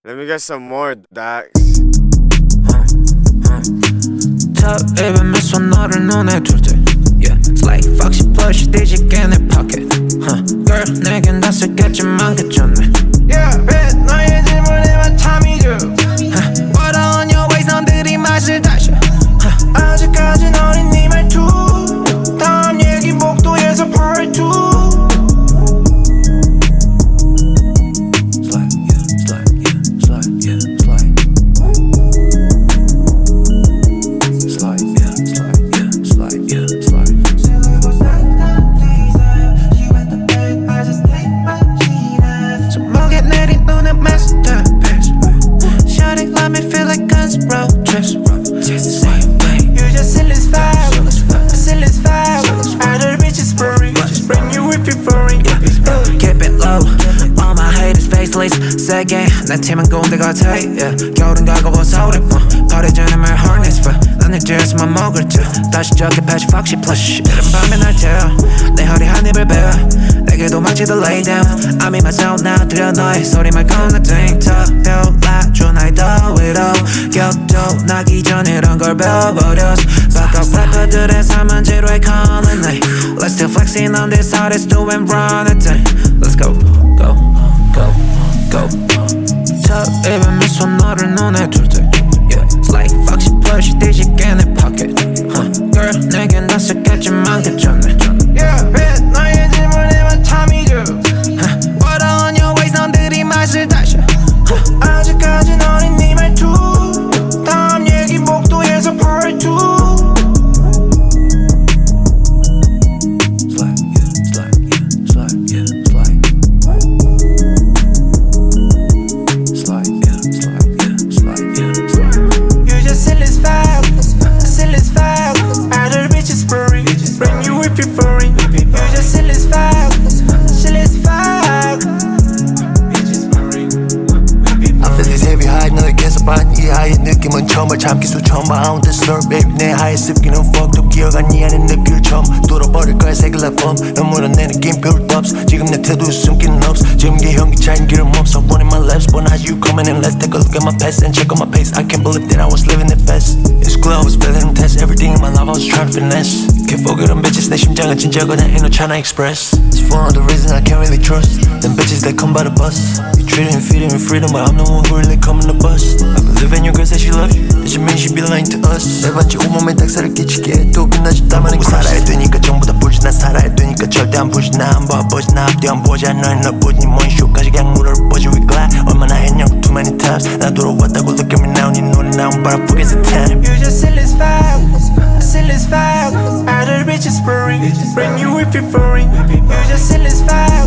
Let me get some more, Dax. Top 입으면서 너를 눈에 둘때 Yeah, it's like fuck she plush 뒤지게 내 pocket Girl 내겐 낯설겠지만 괜찮네 Yeah, bet 너의 질문에만 탐이 줘 What on your waist 넌들이 맛을 다셔 아직까진 어린 네 말투 다음 얘기 복도에서 part 2 세게 내 팀은 군대 같아 yeah. 겨울은 가고 벗어오래 버려지는 말 hornets for 난 일주일에서만 먹을 듯 다시 저기 patch fuck she plush 이른 밤에 날 태워 내 허리 한 입을 베어 내게도 마치도 lay down I'm in my zone now 들려 너의 소리만 건너뛰 펴올라줘 나의 더위로 격도 나기 전에 이런 걸 배워버렸어 Backup 래퍼들의 삶은 지루해 colony Let's still flexing on this hardest doing run a thing Let's go go go go top 입으면서 너를 눈에 둘때 Yeah, it's like fuck she plush 뒤지게 내 pocket Girl 내겐 낯설겠지만 괜찮네 Yeah, bet 너의 질문에만 탐이 줘 What on your waist 넌들이 맛을 다셔 아직까진 어린 네 말투 다음 얘기 복도에서 part 2 느낌은 처음을 참기 수처음 I don't deserve baby 내 하의 습기는 fucked up 기억 안 니 않은 느낄 처음 뚫어버릴 거야 색을 앨범 눈물은 내 느낌 별로 없어 지금 내 태도에 숨기는 없어 지금 게 현기차인 기름 없어 One in my lips but now you coming in let's take a look at my past and check on my pace I can't believe that I was living it fast It's cool I was feeling test everything in my life I was trying to finesse Can't forget them bitches 내 심장은 진짜 그냥 ain't no China Express It's for all the reasons I can't really trust Them bitches that come by the bus You treating me feeding me freedom but I'm the one who really coming to bust I believe in your girl say she loves you That should mean she be lying to us 내 반지 온몸에 닭살을 끼치게 또 빛나지 땀하는 거 살아야 되니까 전부 다 부지 나 살아야 되니까 절대 안 부지 나 안 봐보지 나 앞뒤 안 보지 너는 너 보지 뭔 쇼까지 그냥 물어보지 we glad 얼마나 했냐고 too many times 나 돌아왔다고 look at me now 네 눈에 나온 but I forget the time You just silly as fuck silly as fuck Other bitches boring Bring you if you're foreign You just silly as fuck